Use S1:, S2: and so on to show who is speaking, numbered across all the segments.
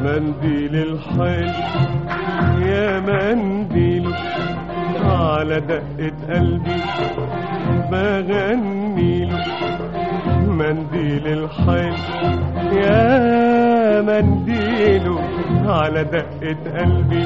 S1: منديل الحلو يا منديل على دقة قلبي بغنيله. منديل الحلو يا منديله على دقة قلبي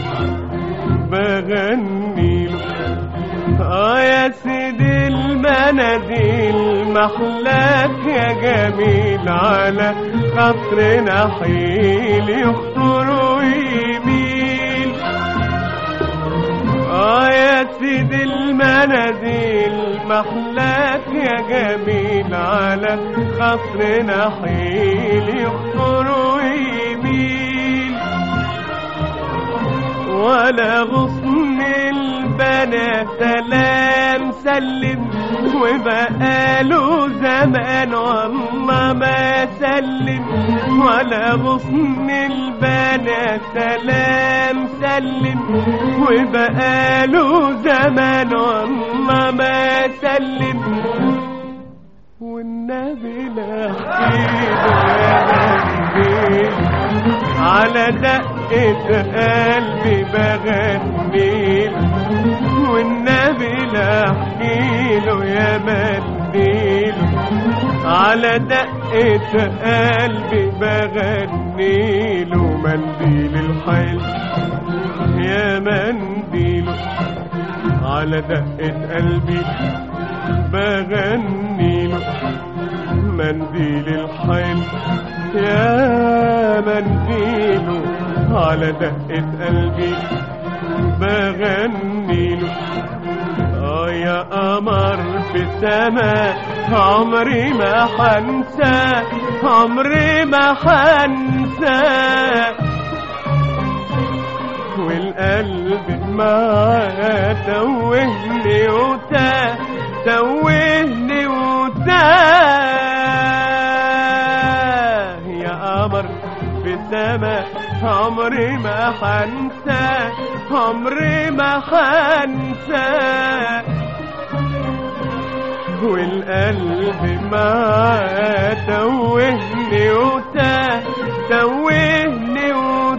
S1: بغنيله. يا سيدي المناديل محلاك يا جميل على خاطر نحيل يخطر ويميل. يا سيدي المناديل محلاك يا جميل على خاطر نحيل يخطر ويميل. ولا غصن البنات سلام سلم وبقاله زمان والله ما سلم. ولا غصن البنات سلام سلم وبقاله زمان والله ما سلم. والنبي لا احكيله على دقة قلبي بغنيله. والنبي لا احكيله يا منديله على دقة قلبي بغنيله. منديل الحلو يا منديله على دقة قلبي بغنيله. منديل الحلو يا منديله على دقة قلبي بغنيله. يا قمر في السماء عمري ما حنسى عمري ما حنسى. والقلب معاه توهني وتاه توهني وتاه. يا قمر في السماء عمري ما حنسى عمري ما حنسى. والقلب معاه توهني وتاه توهني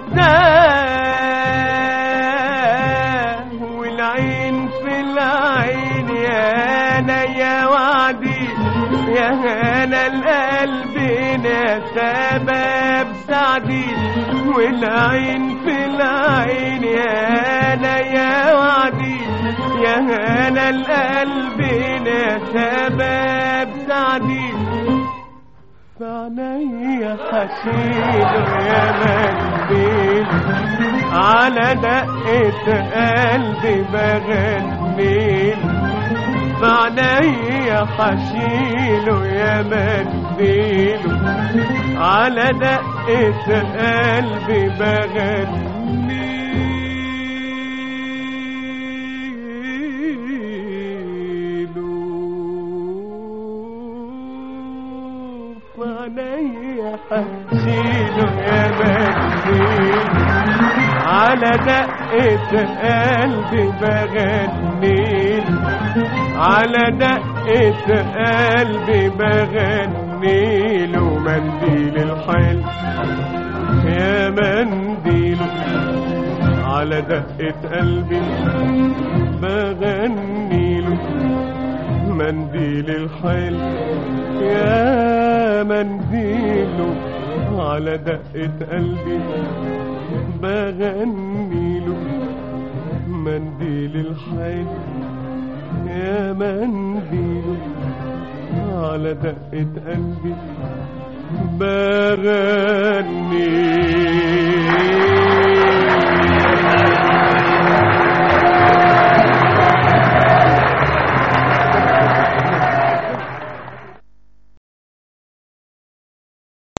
S1: وتاه. والعين في العين يا انا يا وعدي يا انا القلب انا سبب سعدي. والعين في العين يا انا يا وعدي يا انا القلب انا سبب سعدي. فعنيا حشيله يا منديل على دقة قلبي بغنيله. فعنيا حشيله يا منديله على دقة قلبي بغنيله. فعنيا حشيله يا منديله على دقة قلبي بغنيله. على دقة قلبي بغنيله. منديل الحلو يا منديله على دقة قلبي بغنيله. منديل الحلو يا منديله على دقة قلبي بغنيله. منديل الحلو يا منديله على دقة قلبي بغنيله.